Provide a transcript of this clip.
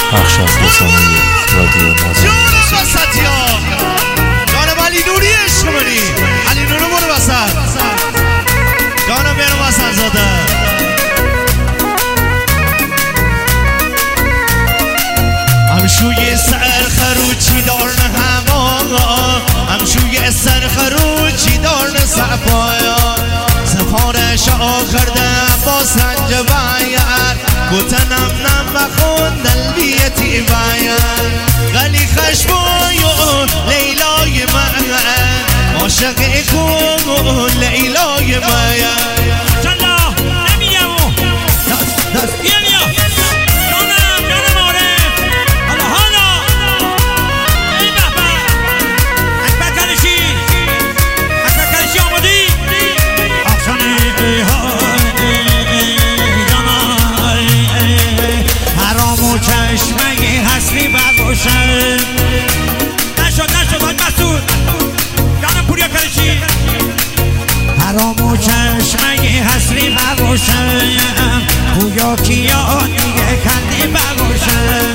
بخش از رسانه رادیو نازنین جانم علی نوری عشق منی علی نورو برو وسط جانم بیرو وسط زاده همشوی سر خروچی دارن هوا همشوی سر خروچی دارن سفایا سفارش آخرده با سنج باید گوتنم نم بخون دلبیتی باید غلی خشبوی لیلای من عاشق کن لیلای من چلا نمیگم بیا بیا جانم عارف حالا ای بابا اکبر کلشی آمادی آخشانی حرام و چشمه هستی بگوشن نشد آج مسعود جانم پوریا کلشی حرام و چشمه هستی بگوشن پویا کیا دیگه کندی بگوشن